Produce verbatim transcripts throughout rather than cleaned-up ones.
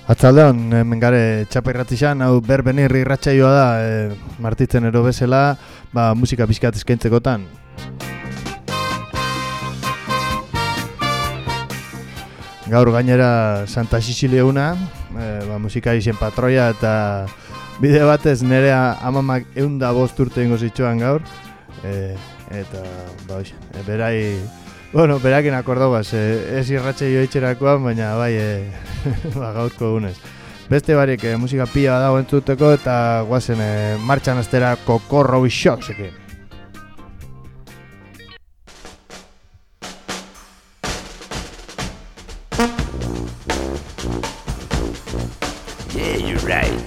Atzaldeon, hemen gare txapa irratixan, hau berbenirri irratsaioa da, e, martitzen ero bezala, ba, musika pixkat eskaintzekotan. Gaur gainera Santa Sicilia una, e, ba, musika izen patroia eta bide batez nire amamak eunda bost urte ingo zitsuan gaur, e, eta ba, e, berai... Bueno, berakin akordau baz, eh, ez irratxeio itxerakoan, baina bai, eh, ba, gaurko egunez. Beste barik, eh, musika pila dago entzuteko eta guazen eh, martxan aztera Coco Shocks ekin. Yeah, you're right.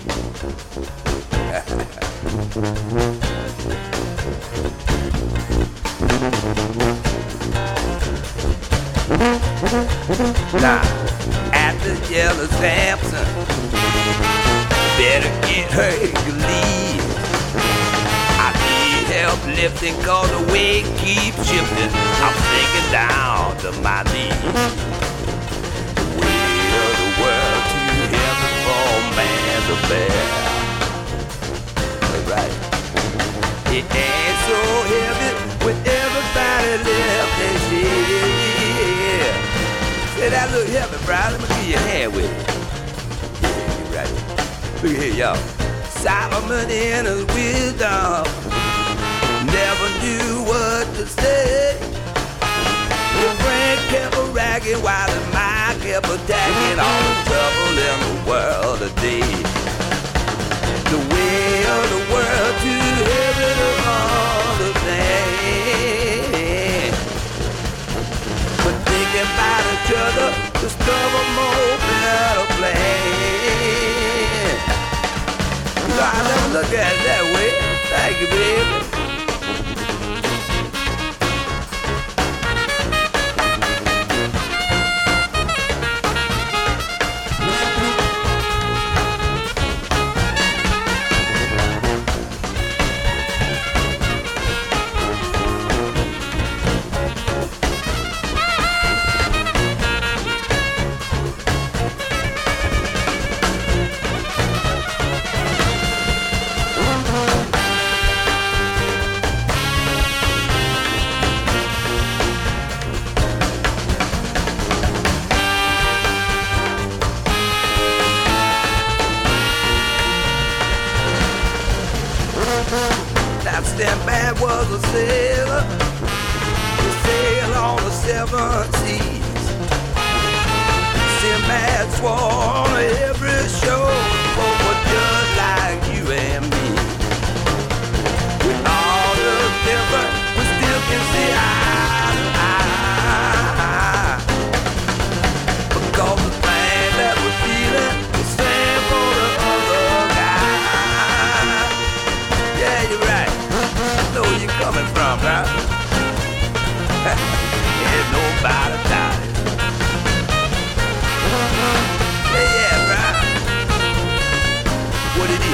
Now, after Yellow Samson, better get her to leave. I need help lifting cause the weight keeps shifting. I'm sinking down to my knees. The weight of the world too heavy for man to bear. Right. It ain't so heavy with everybody left and shit. Say that look heavy, bro. Let me give you a hand with it. Yeah, you're right. Look here, y'all. Solomon in his wisdom never knew what to say. The brain kept a ragging while the mind kept attacking all the trouble in the world today. The way of the world too heavy to understand. But thinking about each other, discover more better plan. So I never look at it that way. Thank you, baby. Sinbad was a sailor, he sailed on the seven seas. Sinbad swore on every shore, folk were just like you and me. With all the difference, we still can see eye to eye. Because the thing that we're feeling is same for the other guy. Yeah, you're right. Know where you're coming from, right? Ain't nobody doubting. Yeah, yeah, right? What it is?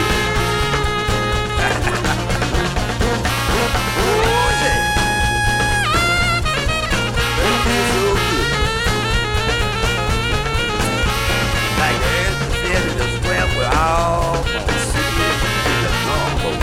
Oh, yeah. It feels so good. Like the earth said in the swamp, we're all gonna see it in the gumbo.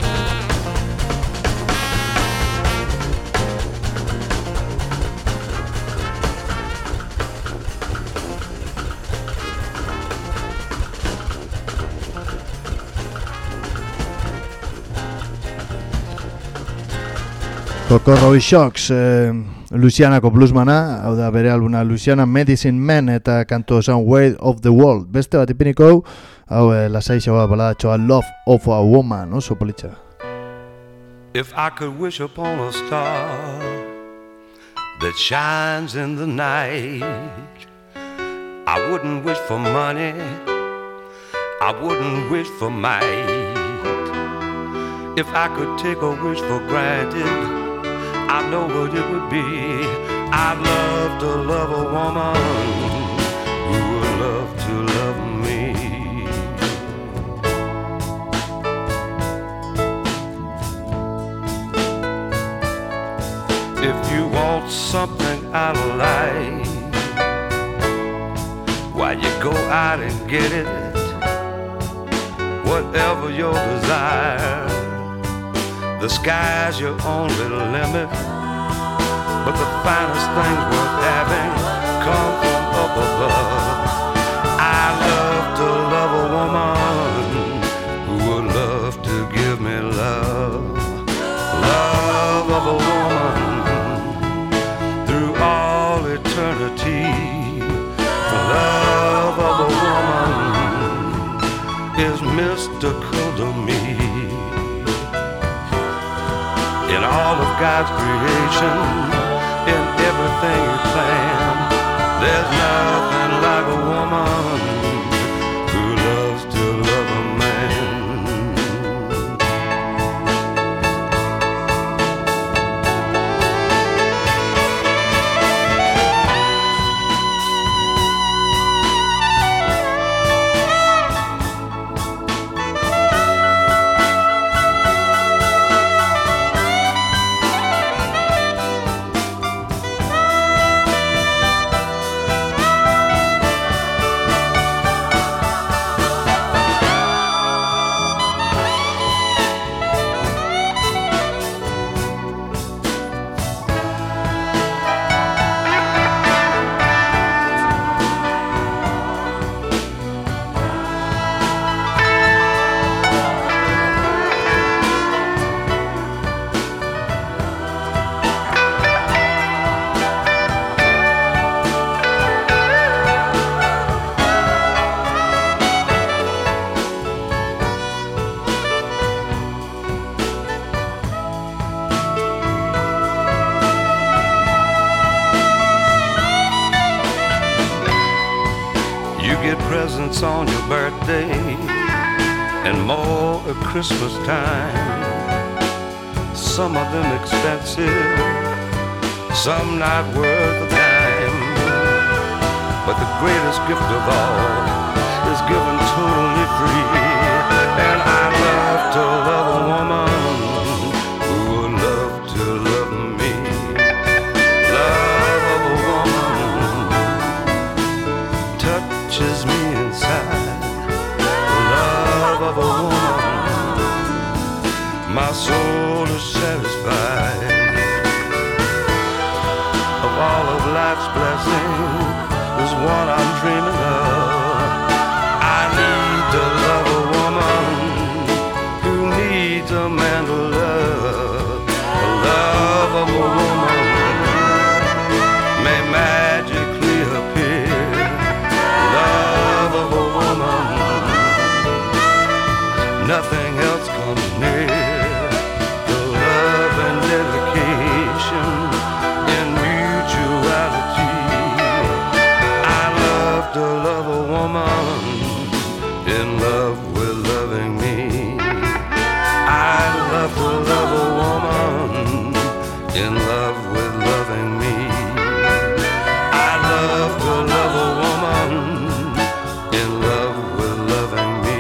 Coco Shocks, eh, Louisianako bluesmana, hau da bere albuna Louisiana Medicine Man eta kantu osan Weight of the World. Beste bat ipiniko, hau eh, lasaixoa baladatxoa Love of a Woman, oso politxa. If I could wish upon a star that shines in the night, I wouldn't wish for money, I wouldn't wish for might. If I could take a wish for granted, I know what it would be. I'd love to love a woman who would love to love me. If you want something out of life, while you go out and get it, whatever your desire. The sky's your only limit, but the finest things worth having come from up above. I love to love a woman who would love to give me love. Love of a woman through all eternity. Love of a woman is mystical to me. In all of God's creation, in everything He planned, there's nothing like a woman who loves to love a man. On your birthday and more at Christmas time, some of them expensive, some not worth a dime, but the greatest gift of all is given totally free. And I love to love a woman who would love to love me. Love of a woman touches me inside. Love of a woman, my soul is satisfied. Of all of life's blessings, there's one I'm dreaming of. I need to love a woman who needs a man to love. The love of a woman may magically appear. Love of a woman, nothing else comes near. The love and dedication in mutuality. I love to love a woman in love with loving me. I love to love a woman in love with loving me. I love to love a woman in love with loving me.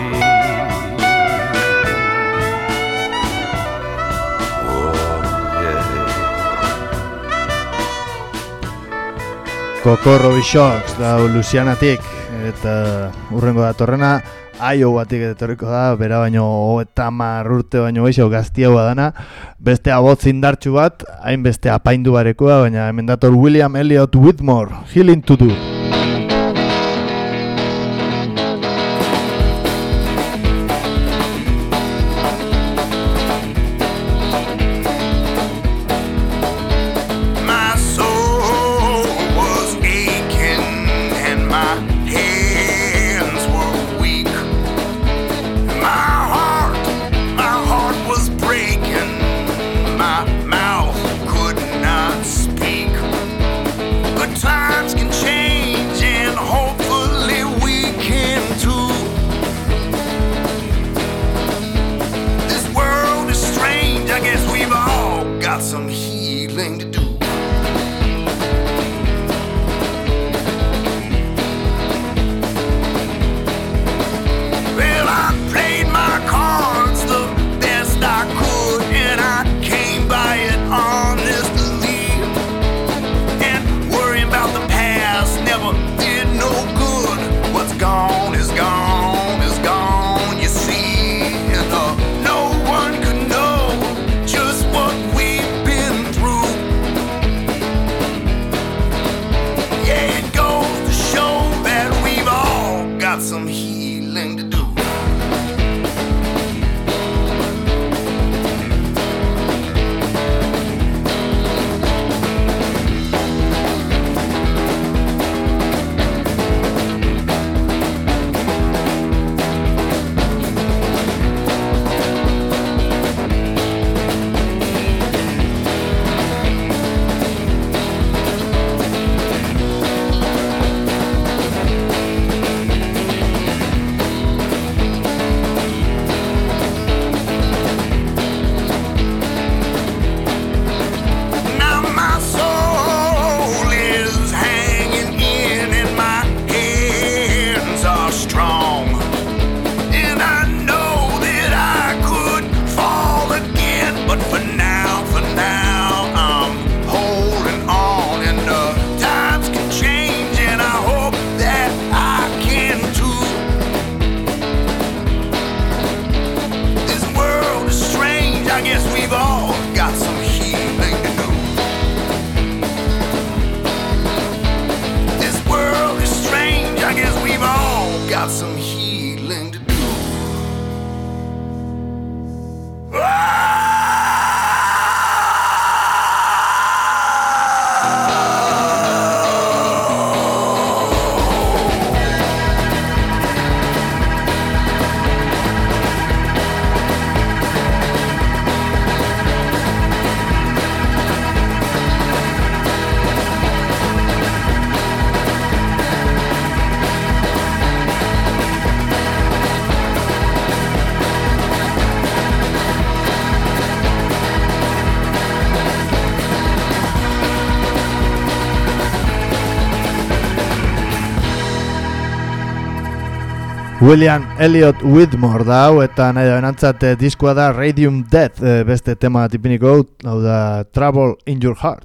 Kokorro Bishocks da Luisianatik, eta urrengo datorrena Iowatik etorriko da, bera baino eta hamar urte baino gehiago gaztiagoa dana, beste abotz indartsu bat, hainbeste apaindu barekoa, baina hemen dator William Elliott Whitmore, Healing to Do. Times can change. healing to do. William Elliot Whitmore da hau, eta nahi da benantzat diskoa da Radium Death, e, beste tema tipiniko hau da Trouble in Your Heart.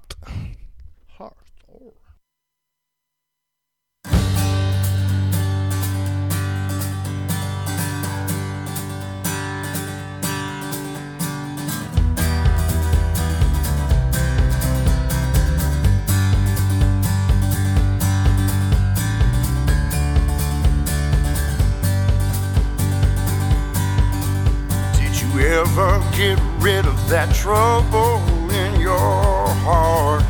Ever get rid of that trouble in your heart?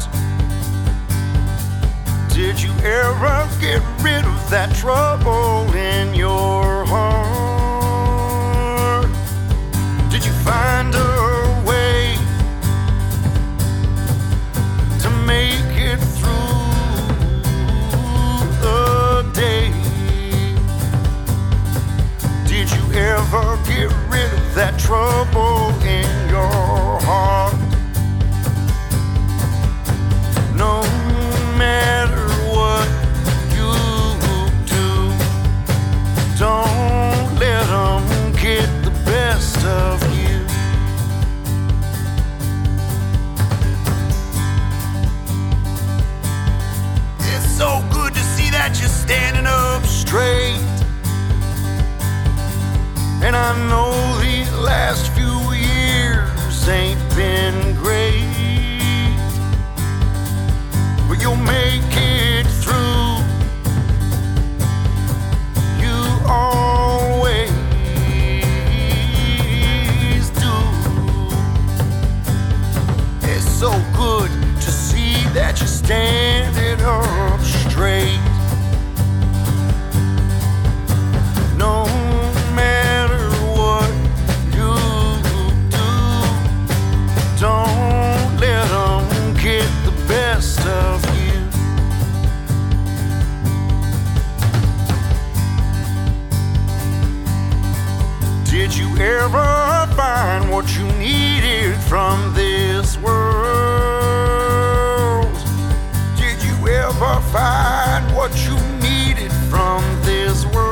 Did you ever get rid of that trouble in your heart? Did you find a way to make it through the day? Did you ever get rid of that trouble in your heart? No matter what you do, don't let them get the best of you. It's so good to see that you're standing up straight. And I know these last few years ain't been great, but you'll make it through. You always do. It's so good to see that you're standing up straight. No matter what you do, don't let them get the best of you. Did you ever find what you needed from this world? Did you ever find what you needed from this world?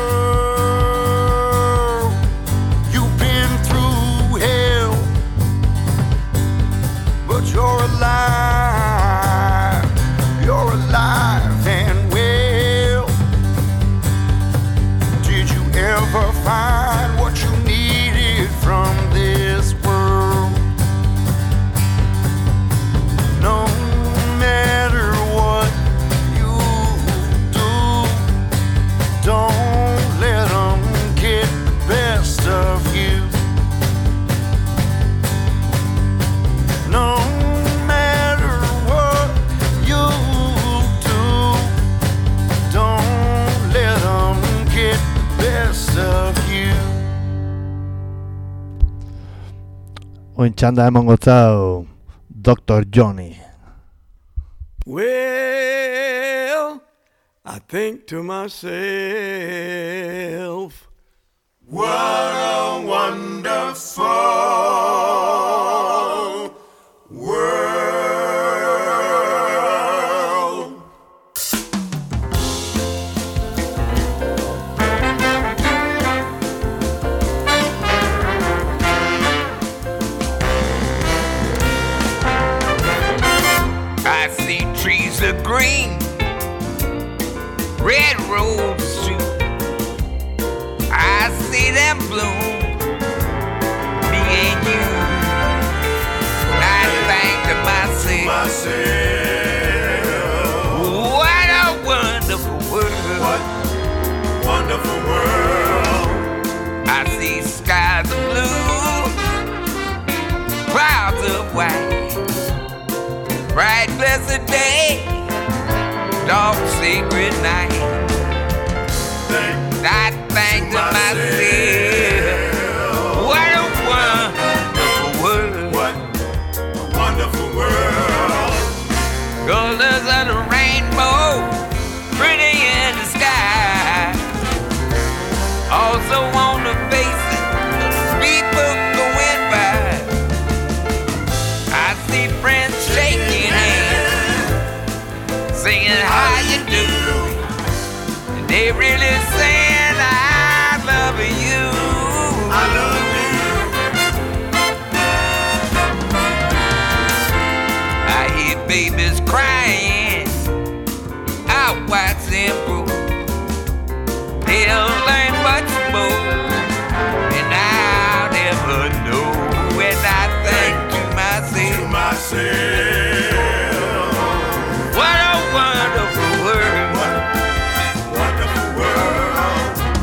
You're alive, you're alive and well. Did you ever find what you needed from this world? No matter what you do, don't oin txanda emango zau Doctor Johnny. Well, I think to myself, what a wonderful world. I see trees of green, red roses too. I see them bloom, me and you. I think to myself, myself, what a wonderful world. What wonderful world. I see skies of blue, clouds of white, bright blessed day, dark sacred night. Think I think to myself, what a wonderful world. What a wonderful world. Colors of the rainbow, pretty in the sky. Also on the faces of people going by. I see friends shaking hands, singing how you do. And they really saying I love you. I love you. I hear babies crying, I watch them grow. They'll learn much more, and I'll never know. When I think to myself, To myself, what a wonderful world. what wonderful world.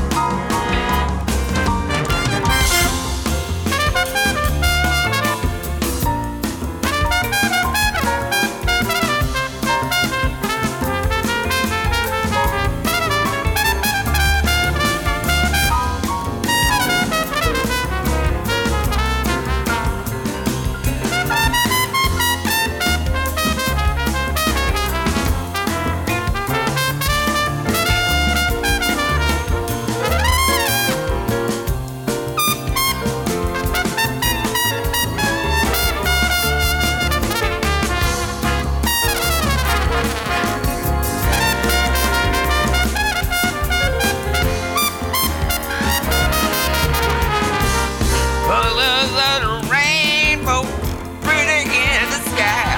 Colors of the rainbow, pretty in the sky.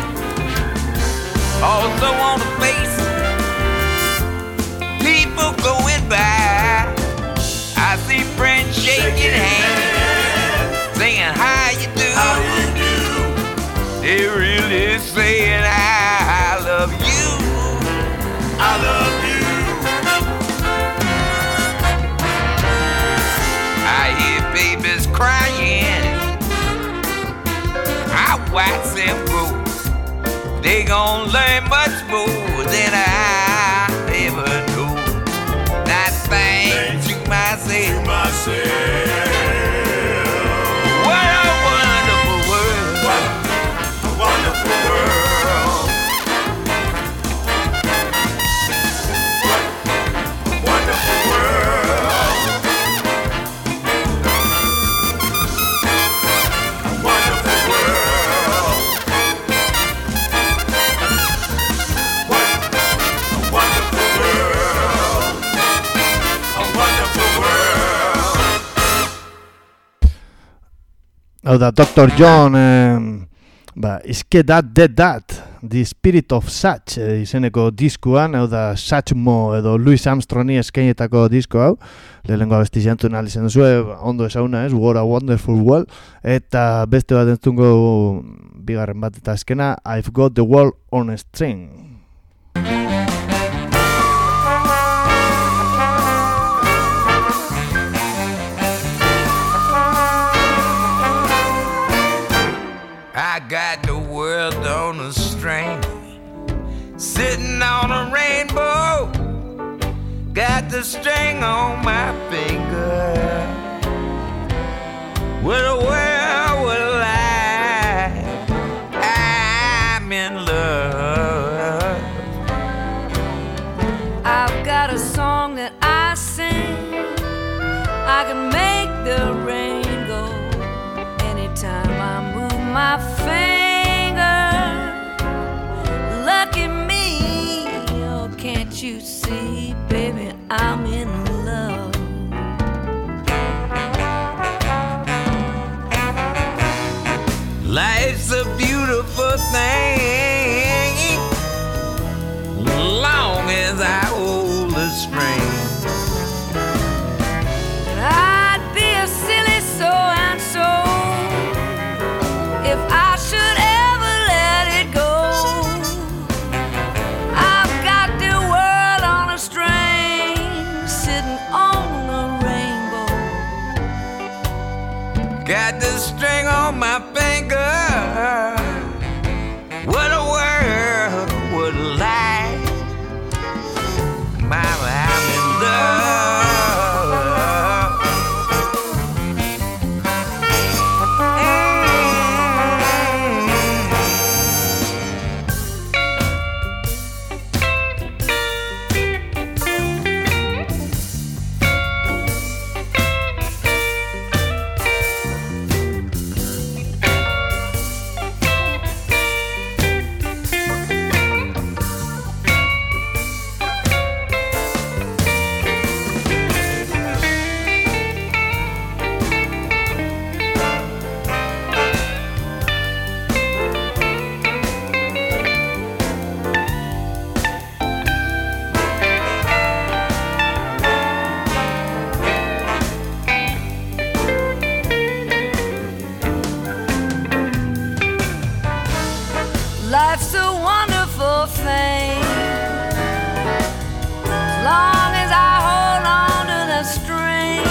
Also on the face, people going by. I see friends shaking hands, saying how you do. How you do. They really saying I love you. I love you. I hear babies crying, I watch them grow. They gon' learn much more than I ever knew. And I think to myself, Myself, what a wonderful world. what a wonderful world. What a wonderful world. A wonderful world. What a wonderful world. A wonderful world. Hau da, Doctor John, eh, ba, izke dat dead dat, The Spirit of Satch eh, izeneko diskuan, hau da, Satchmo edo Louis Armstrongi eskainetako disko hau, lehenengo abesti jantu nahi izan duzu, ondo ezauna ez, What a Wonderful World, eta beste bat entzungo bigarren bat eta azkena, I've Got the World on a String. I got the world on a string, sitting on a rainbow. Got the string on my finger. What a world would I I can make the rain go anytime I move my finger. Lucky me, oh, can't you see, baby, I'm in love. Life's a beautiful thing, long as I hold the string. I'd be a silly so and so if I should ever let it go. I've got the world on a string, sitting on a rainbow. Got the string on my finger. What a world would like. Mama, I'm in love. Life's a wonderful thing, as long as I hold on to the string.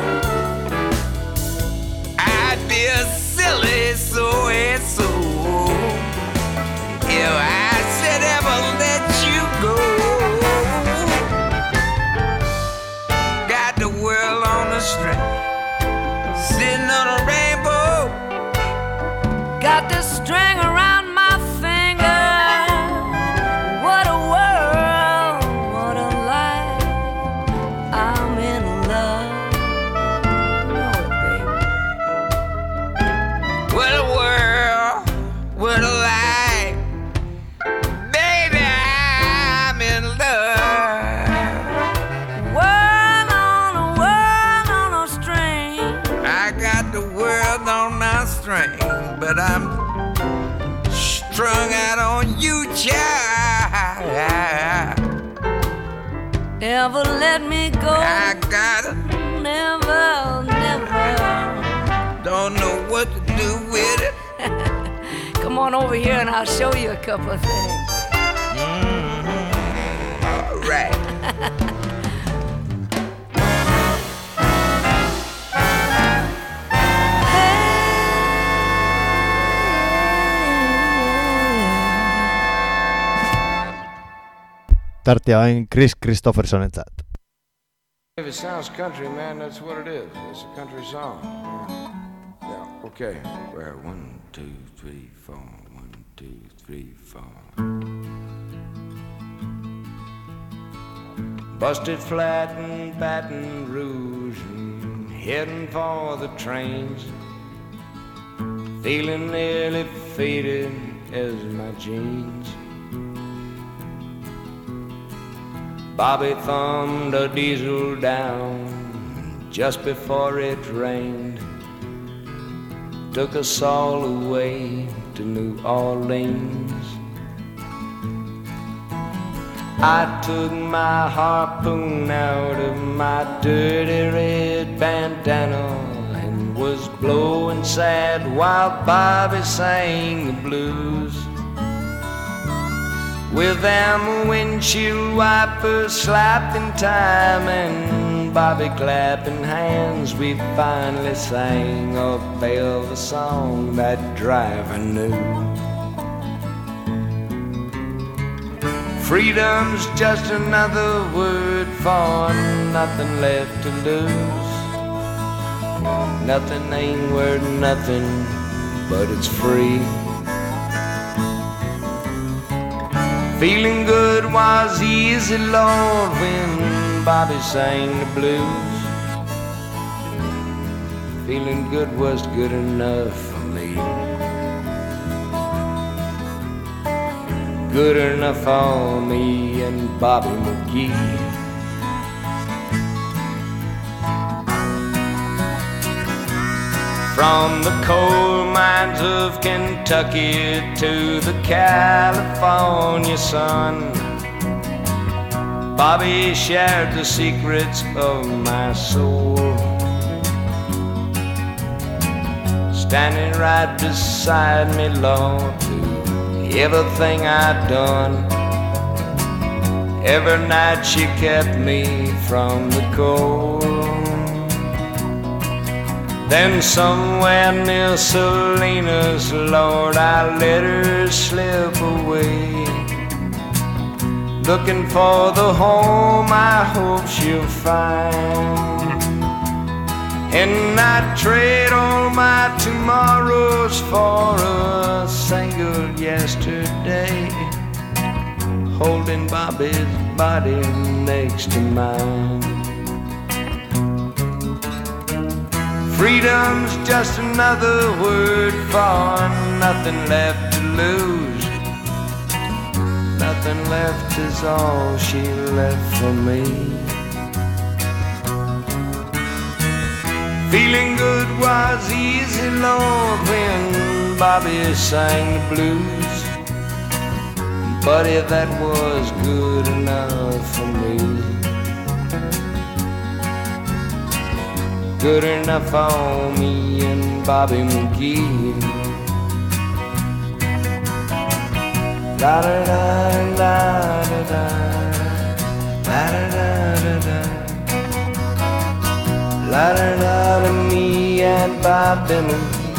I'd be a silly so and so if I should ever let you go. Got the world on a string, sitting on a rainbow. Got the string around my finger. What a world, what a life. I'm in love. Oh, baby. What a world, what a life. Baby, I'm in love. World on a world on a string. I got the world on a string, but I'm strung out on you, child. Never let me go. I gotta, Never, never. don't know what to do with it. Come on over here and I'll show you a couple of things. All right. Tartea hain Chris Christophersonetzat. If it sounds country, man, that's what it is. It's a country song. Yeah, okay. Well, one, two, three, four. One, two, three, four. Busted flat in Baton Rouge and heading for the trains. Feeling nearly faded as my jeans. Bobby thumbed a diesel down just before it rained. Took us all away to New Orleans. I took my harpoon out of my dirty red bandana and was blowing sad while Bobby sang the blues. With them windshield wipers slapped in time and Bobby clapping hands, we finally sang a velvet song that driver knew. Freedom's just another word for nothing left to lose. Nothing ain't worth nothing, but it's free. Feeling good was easy, Lord, when Bobby sang the blues. feeling good was good enough for me. Good enough for me and Bobby McGee. From the coal mines of Kentucky to the California sun, Bobby shared the secrets of my soul, standing right beside me, Lord, through everything I'd done. Every night she kept me from the cold. Then somewhere near Salinas, Lord, I let her slip away, looking for the home I hope she'll find. And I'd trade all my tomorrows for a single yesterday, holding Bobby's body next to mine. Freedom's just another word for nothing left to lose. Nothing left is all she left for me. Feeling good was easy, Lord, when Bobby sang the blues. Buddy, that was good enough for me. Good enough for me and Bobby McGee. La da da da da da, la da da da da, la da da da, me and Bobby McGee.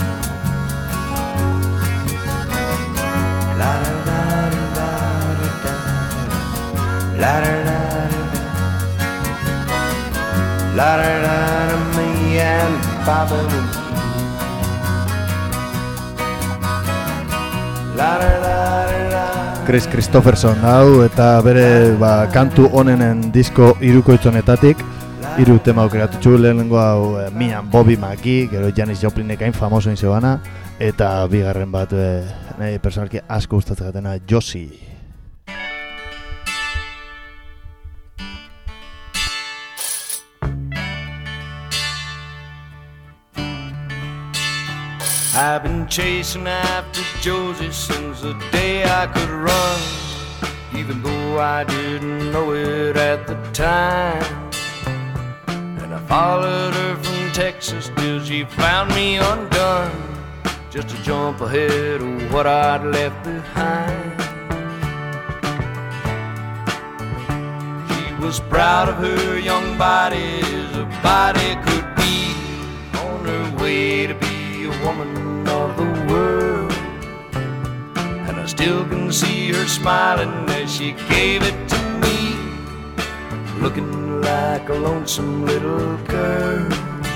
La da da da da da, la da da da da, la da da da, me and Bobby McGee. La da da da da. Chris Christopherson hau eta bere ba, kantu onenen disko hirukoitzonetatik hiru tema aukeratu txu. Lehenengo hau e, Me and Bobby McGee, gero Janis Joplinek hain famoso inzebana, eta bigarren bat e, nahi personalki asko gustatzen gatena, Josie. I've been chasing after Josie since the day I could run, even though I didn't know it at the time. And I followed her from Texas till she found me undone, just to jump ahead of what I'd left behind. She was proud of her young body as a body could be, on her way to be a woman of the world. And I still can see her smiling as she gave it to me, looking like a lonesome little girl.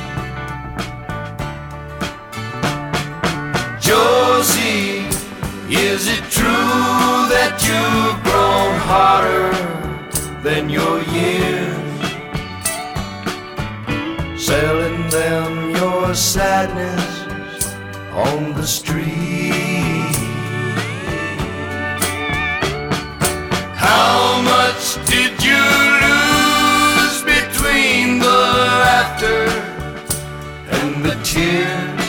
Josie, is it true that you've grown harder than your years, selling them your sadness on the street? How much did you lose between the laughter and the tears,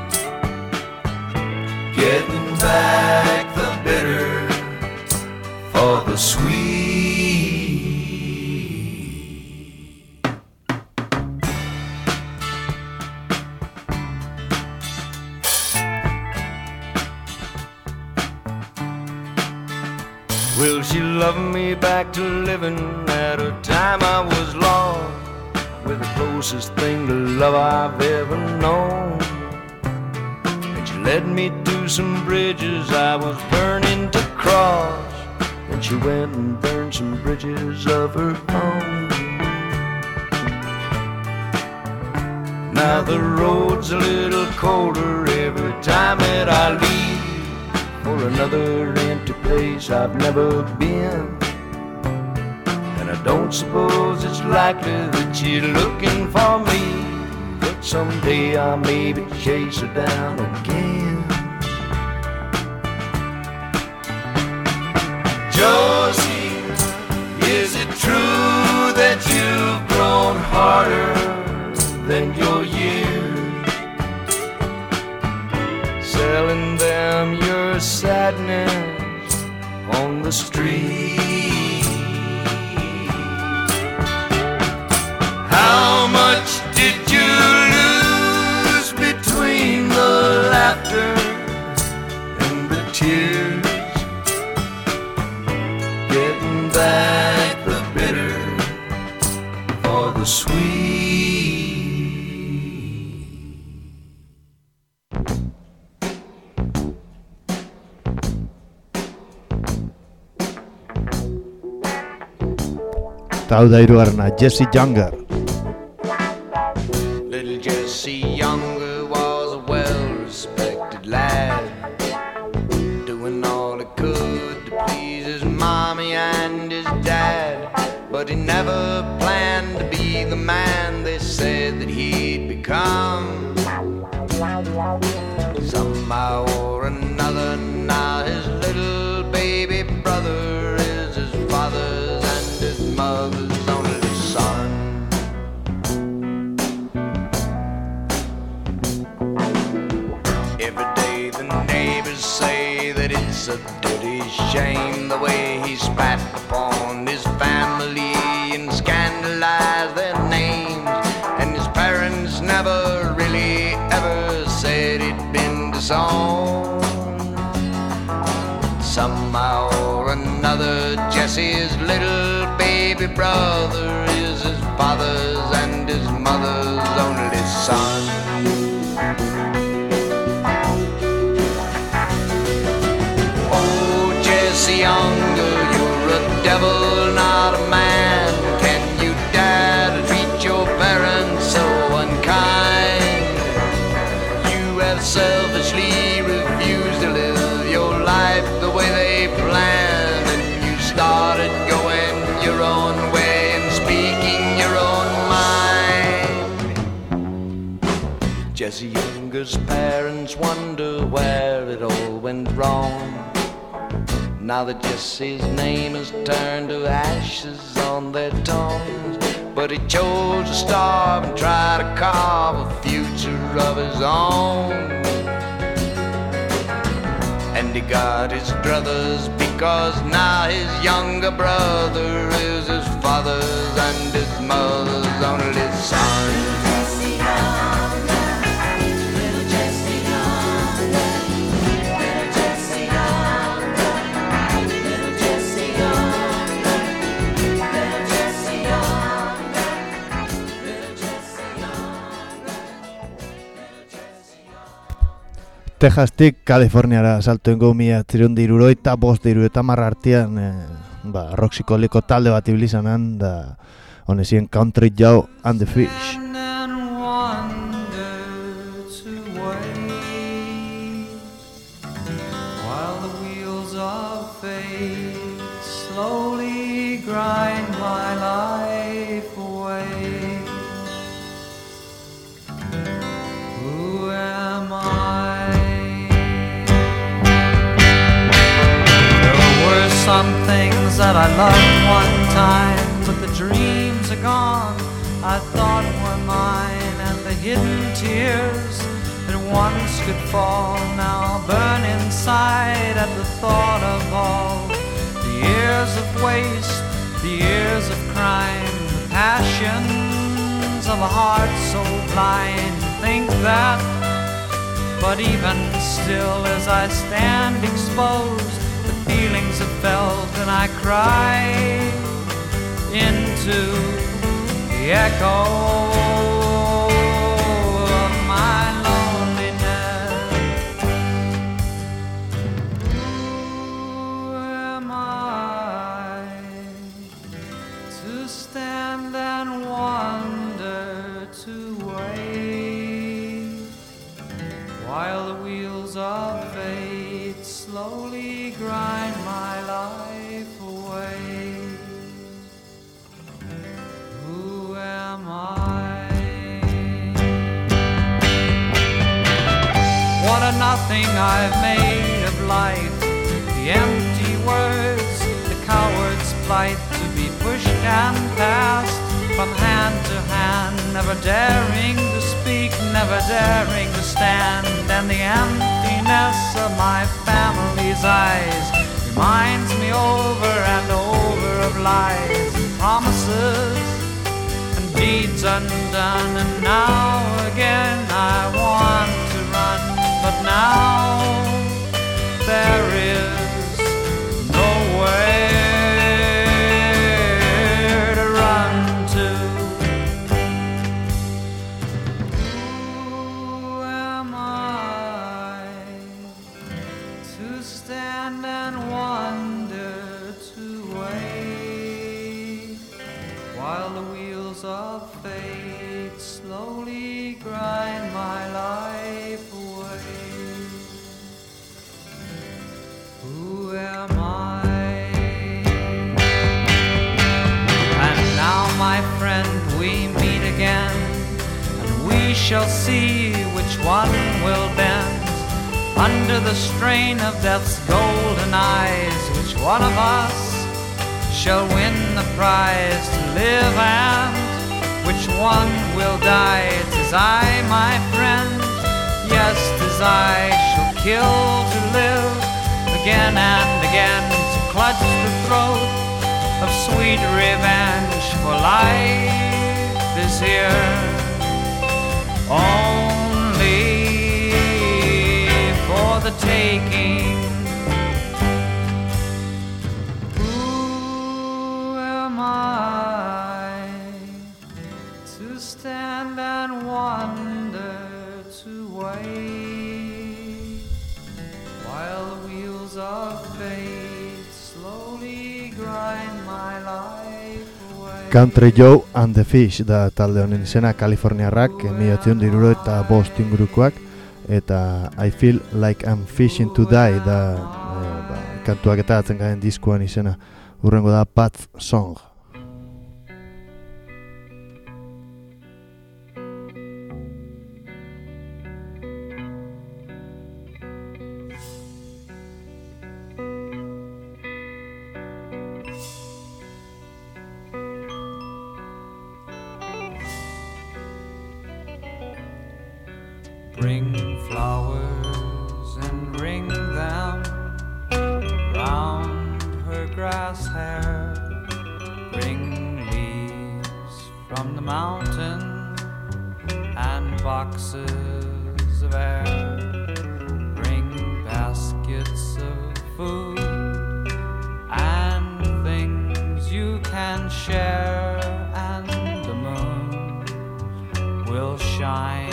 getting back the bitter for the sweet? Will she love me back to living at a time I was lost, with the closest thing to love I've ever known? And she led me to some bridges I was burning to cross, and she went and burned some bridges of her own. Now the road's a little colder every time that I leave for another empty place I've never been. And I don't suppose it's likely that you're looking for me, but someday I'll maybe chase her down again. Josie, is it true that you've grown harder than your years? Selling them your sadness on the street. How much did you lose between the laughter and the tears? Getting back the bitter for the sweet. Hau da hirugarrena, Jesse Younger. Little Jesse Younger was a well-respected lad, doing all he could to please his mommy and his dad. But he never planned to be the man they said that he'd become. Somehow or another, now his little baby brother is his father's and his mother's only son. Every day the neighbors say that it's a dirty shame the way he spat upon his family and scandalized their names. And his parents never really ever said he'd been disowned. Somehow or another, Jesse's little baby brother is his father's and his mother's only son. Oh, Jesse Younger, you're a devil, not a man. Can you dare to treat your parents so unkind? You have selfishly refused to live your life the way they planned, and you started going your own way and speaking your own mind. Jesse Younger's parents wonder where it all went wrong. Now that Jesse's name has turned to ashes on their tongues, but he chose to starve and try to carve a future of his own. And he got his druthers because now his younger brother is his father's and his mother's only son. Texastik Kaliforniara salto ingo mila zirundi iruroita bost diru eta marra artian e, ba, roxikoliko talde bat ibilizanan da honezien Country Joe and the Fish. While the wheels of fate slowly grind my life away, who am I? Some things that I loved one time, but the dreams are gone I thought were mine, and the hidden tears that once could fall now burn inside at the thought of all the years of waste, the years of crime, the passions of a heart so blind. Think that, but even still as I stand exposed, feelings have felt, and I cry into the echo of my loneliness. Who am I to stand and wonder, to wait while the wheels of fate slowly grind my life away? Who am I? the nothing I've made of life, the empty words, the coward's plight, to be pushed and passed from hand to hand, never daring to speak, never daring to stand. And the emptiness of my family's eyes reminds me over and over of lies and promises and deeds undone. And now again I want to run, but now there is nowhere to run to. Who am I to stand and wonder, to wait while the wheels of fate slowly grind my life away? Who am I? And now, my friend, we meet again, and we shall see which one will bend under the strain of death's golden eyes. Which one of us shall win the prize to live, and which one will die? 'Tis I, my friend, yes, 'tis I, shall kill to live, again and again to clutch the throat of sweet revenge. For life is here only for the taking. Who am I to stand and wonder, to wait while the wheels of fate slowly grind my life away? Country Joe and the Fish da talde honen izena, Kaliforniarrak, emiatzen diruro eta bost ingurukoak, eta I Feel Like I'm Fishing to Die da e, ba, kantuak eta atzen garen diskoan izena. Urrengo da Path Song. Bring flowers and ring them round her grass hair. Bring leaves from the mountain and boxes of air. Bring baskets of food and things you can share, and the moon will shine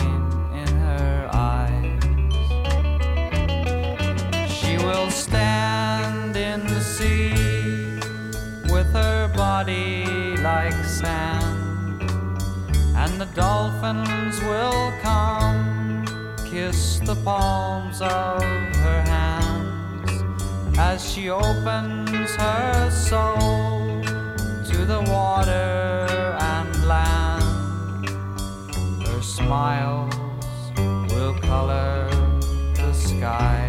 will stand in the sea with her body like sand, and the dolphins will come kiss the palms of her hands as she opens her soul to the water and land. Her smiles will color the sky.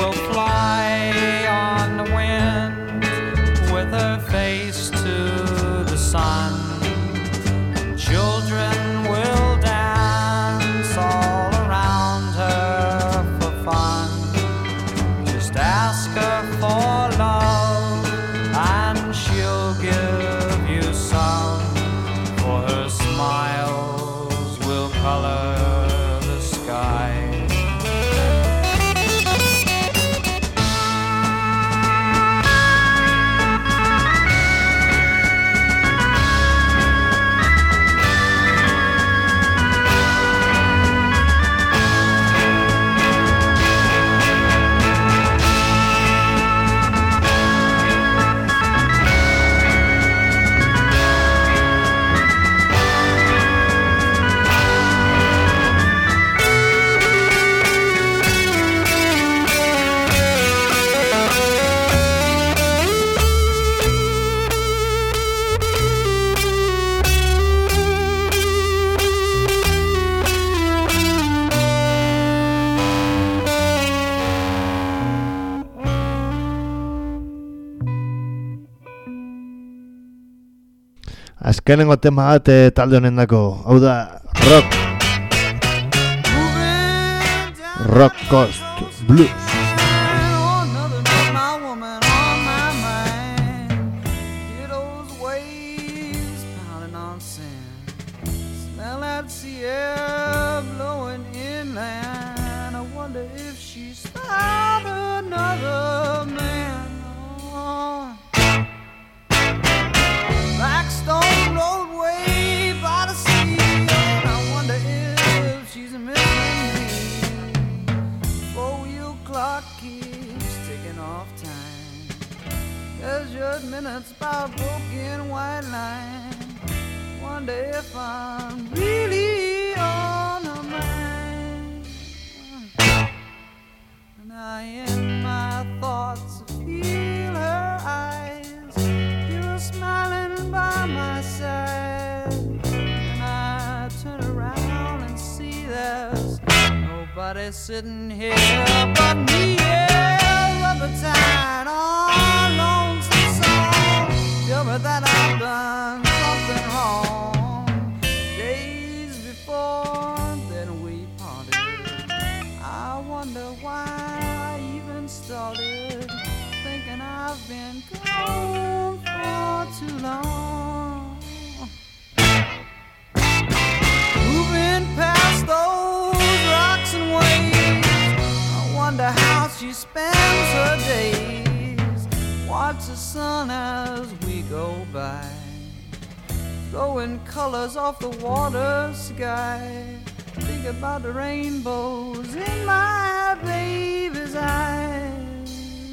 will fly on the wind with her face to the sun. Children will dance all around her for fun. Just ask her for love and she'll give you some, for her smiles will color the sky. Azkenengo tema bat eh, talde honendako, hau da rock Rock Coast Blues. Minutes by a broken white line. Wonder if I'm really on her mind. And I in my thoughts feel her eyes. You're smiling by my side. And I turn around and see there's nobody sitting here but me. Yeah, rubber tied on lonesome. Tell me that I've done something wrong. Days before then we parted. I wonder why I even started thinking I've been gone for too long. Moving past those rocks and waves, I wonder how she spends her days. Watch the sun as we go by, throwing colors off the water sky. Think about the rainbows in my baby's eyes.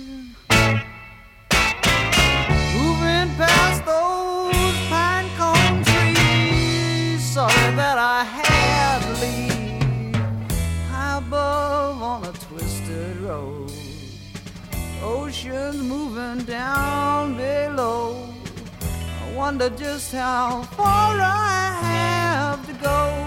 Moving past those pine cone trees, sorry that I had to leave. High above on a twisted road, oceans moving down below. I wonder just how far I have to go.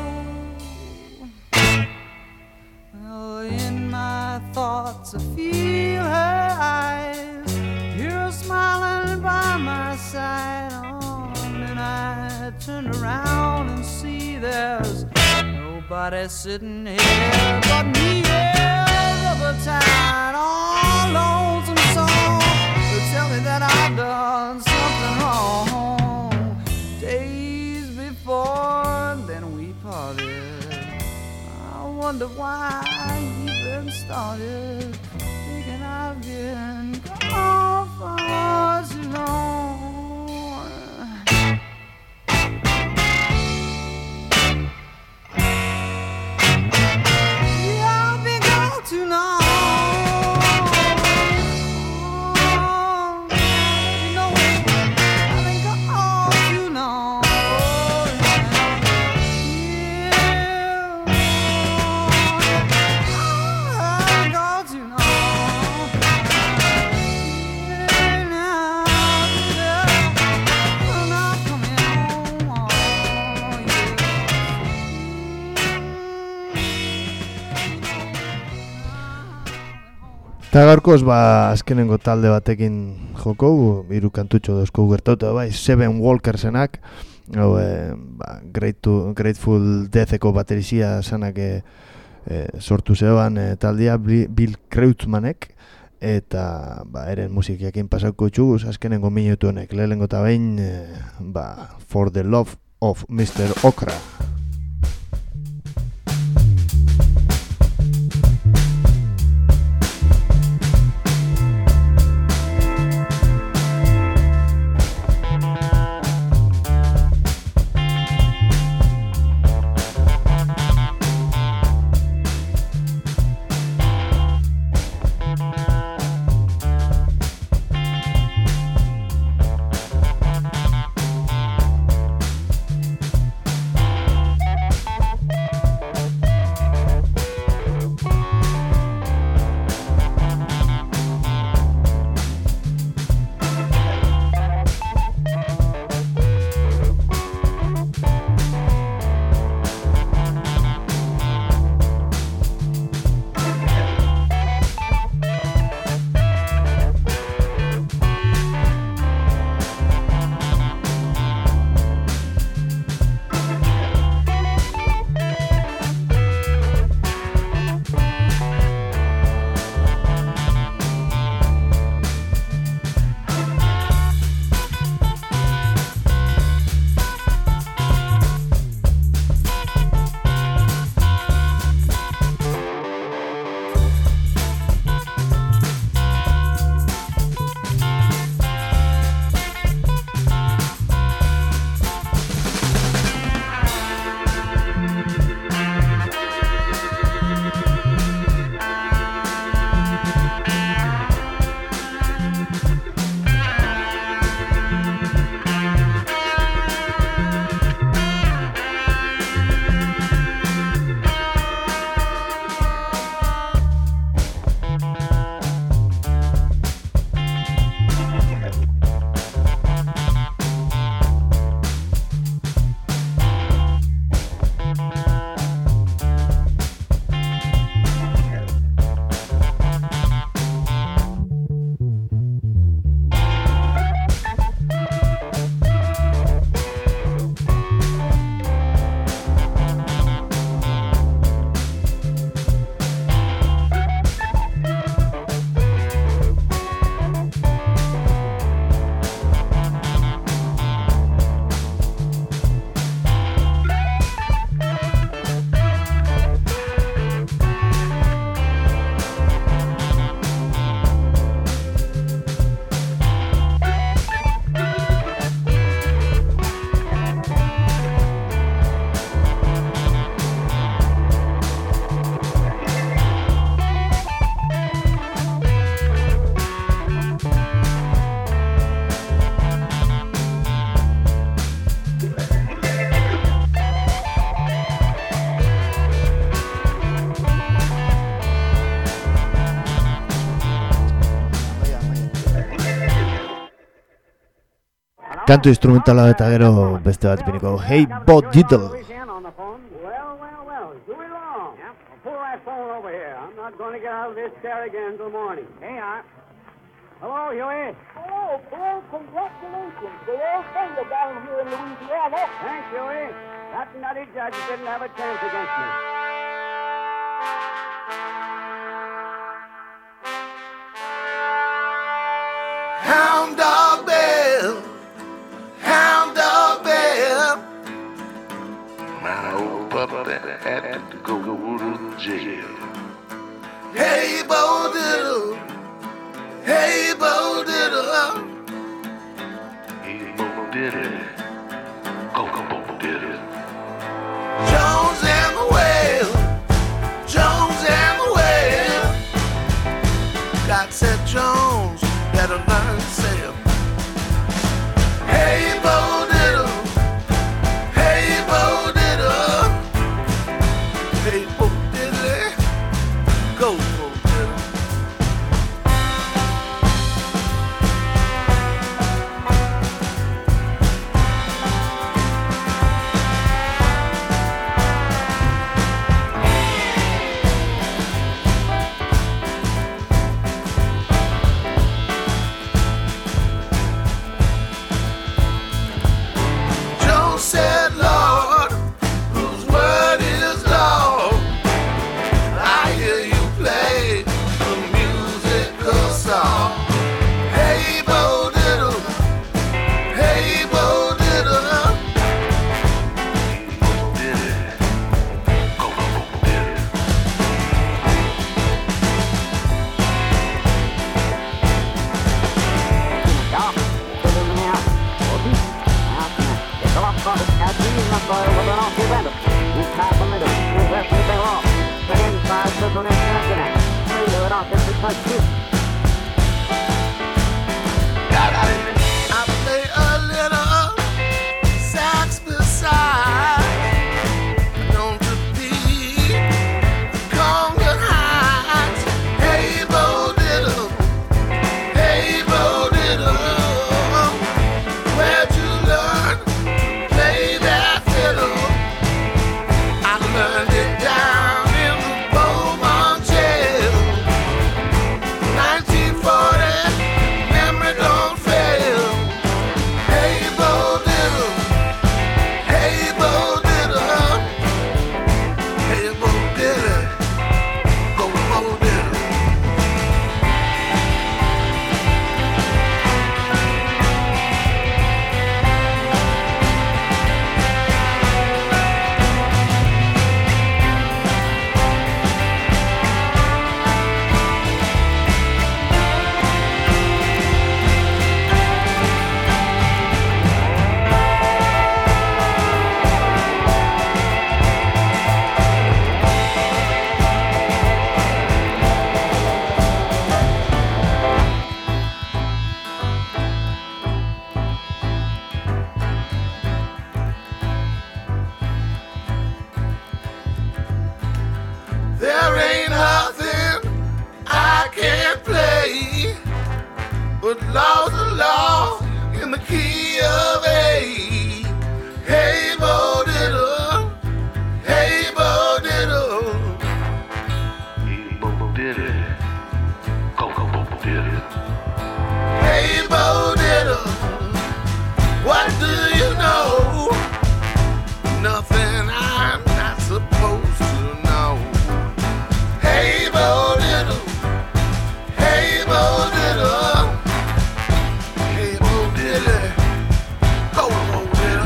Well, in my thoughts I feel her eyes. Hear her smiling by my side. Oh, and then I turn around and see there's nobody sitting here but me. Yeah, rubber tied on lonesome song. Tell me that I've done something wrong. Days before then we parted. I wonder why I even started thinking I've been gone for too long. Yeah, I've been gone too long. Eta gaurkoz, ba, azkenengo talde batekin joko, hiru kantutxo dozko gertauta, bai, Seven Walkersenak, hau, e, ba, Grateful Deatheko baterizia zanak e, e, sortu zegoan e, taldia Bill Kreutzmannek, eta ba, eren musikiakin pasauko txuguz, azkenengo minutu honek, lehenengo eta behin, e, ba, For the Love of mister Okra. Kantu instrumentala eta gero beste bat piniko. Hey Bo Diddle. Well, well, well, do it long. Yep. Well, pull that phone over here. I'm not going to get out of this chair again until morning. Hey, I... Hello, Huey. Hello, Bill. Congratulations. The old finger down here in Louisiana. Thanks, Huey. That nutty judge didn't have a chance against me. Hound dog bell, hound dog bell. My old puppy had to go to jail. Hey, Bo Diddle, hey, Bo Diddle. Hey, Bo Diddle, go, go, Bo Diddle. Jones and the whale, Jones and the whale. God said Jones better learn to sail. Hey, Bo Diddle, hey, Bo Diddle, hey, Bo Diddle. but lost and lost in the key of A. Hey, bo diddle, hey, bo diddle. Hey, bo diddle, go go bo diddle. Hey, bo diddle, what do you know? Nothing I'm not supposed to know. Hey, bo diddle, hey, bo diddle, hey, bo diddle, go bo diddle.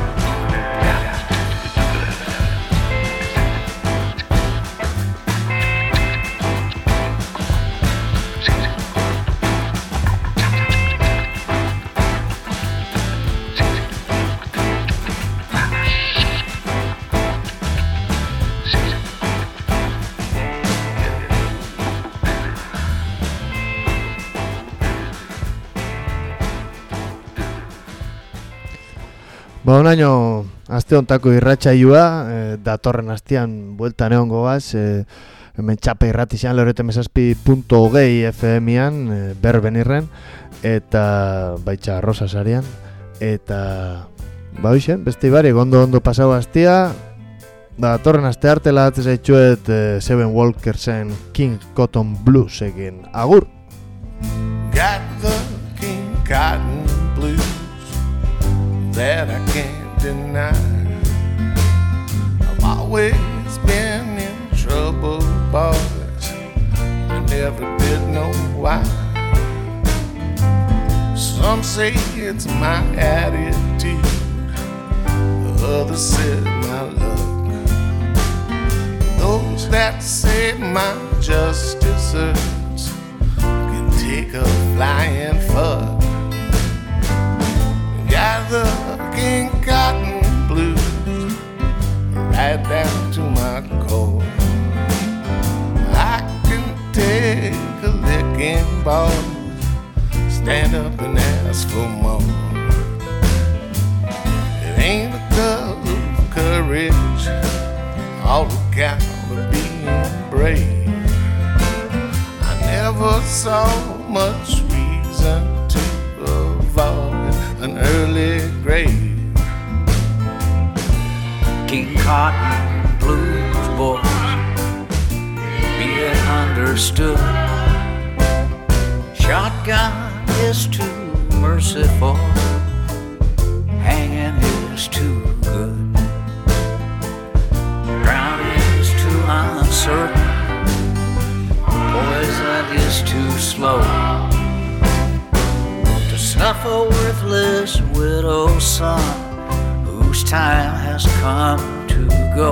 Ba, onaino, aste hontako irratsaioa, e, datorren astean bueltan egon gogaz, e, hemen txapa irratizan, lehorete mesazpi punto hogei F M-an, e, berbenirren, eta baitxa Rosa Sarian, eta ba hoxen, beste ibari, ondo ondo pasau astea, ba, datorren aste arte lagatzen zaitxuet e, Seven Walkersen King Cotton Blues egin, agur! Got the King Cotton Blues that I can't deny. I've always been in trouble, boys. I never did know why. Some say it's my attitude, others said my luck. Those that say my justice hurts can take a flying fuck. Got the King Cotton Blues right down to my core. I can take a licking, boys, stand up and ask for more. It ain't because of courage, all account of being brave. I never saw much reason to avoid an early grave. King Cotton Blues, boys, be it understood. Shotgun is too merciful, hanging is too good. Drowning is too uncertain, poison is too slow. To snuff a worthless widow's son whose time has come to go.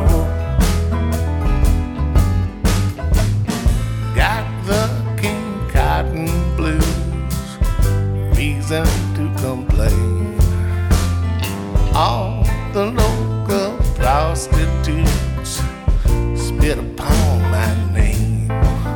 Got the King Cotton Blues, reason to complain. All the local prostitutes spit upon my name.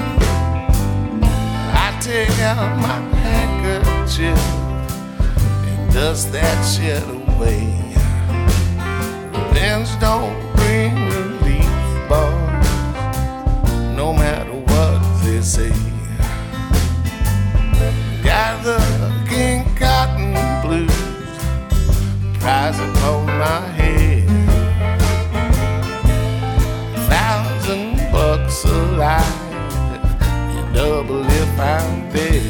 I take out my handkerchief and dust that shit away. Revenge don't bring relief, boys, no matter what they say. Got the King Cotton Blues, prize upon my head. Thousand bucks alive, and double if I'm dead.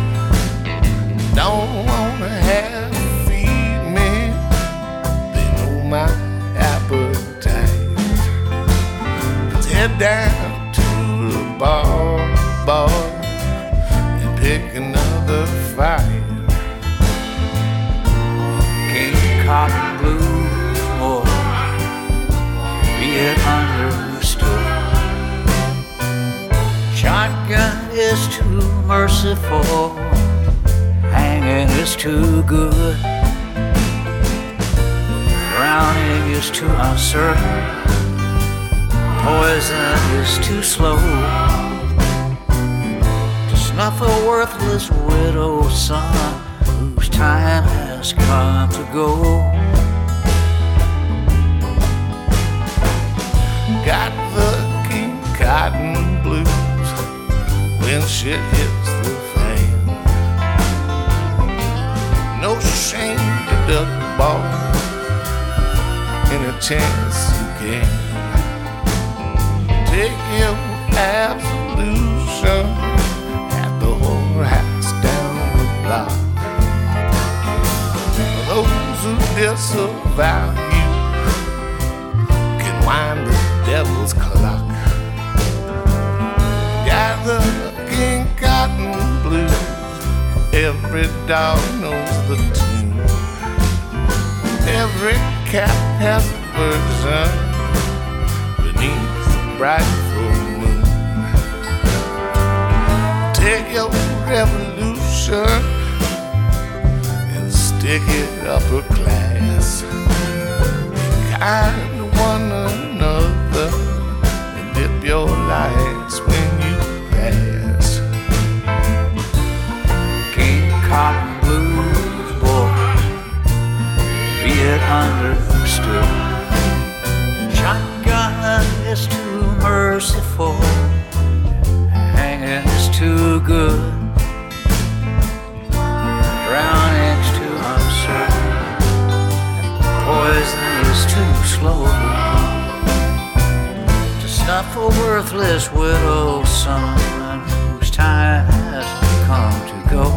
Don't wanna have to feed me, they know my appetite. Let's head down to the bar, bar, and pick another fight. King Cotton Blues, boy, be it understood. Shotgun is too merciful, hanging is too good. Drowning is too uncertain, poison is too slow. To snuff a worthless widow's son whose time has come to go. Got the King Cotton Blues when shit hits the fan. no shame to duck the ball any chance you can. Take your absolution at the whorehouse down the block. Those who disavow you can wind the devil's clock. Gather King Cotton blues, every dog knows the tune. Every cat has a version beneath the bright full moon. Take your revolution and stick it upper class. Be kind to one another and dip your lights when you pass. King Cotton Blues, boy, be it understood. Shotgun is too merciful, hanging is too good, drowning's too uncertain, poison is too slow. To snuff a worthless widow's son whose time has come to go.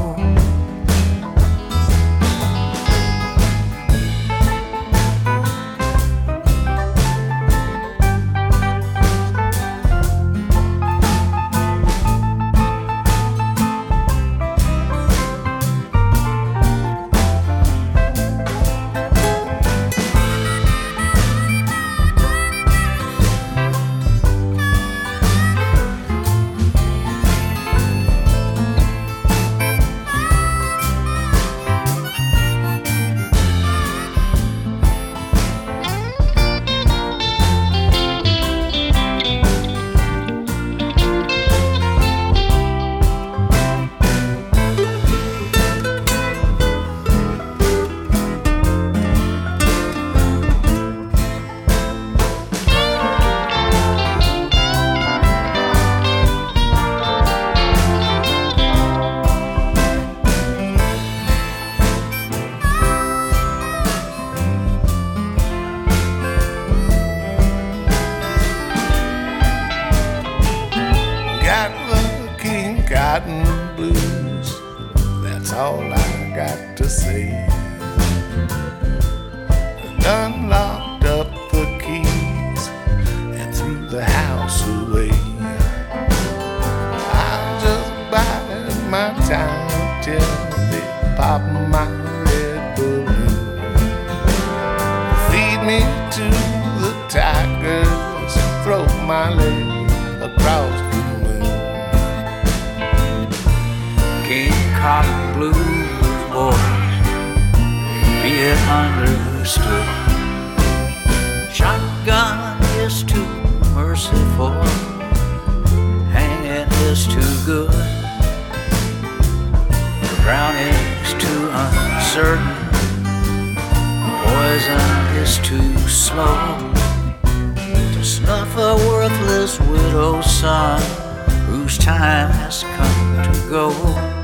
Cotton blues, that's all I got to say. Done locked up the keys and threw the house away. I'm just biding my time till they pop my red balloon. Feed me to the tigers, throw my leg across the King Cotton Blues, boys, be it understood. Shotgun is too merciful, hanging is too good, drowning's too uncertain, poison is too slow. To snuff a worthless widow's son whose time has come to go.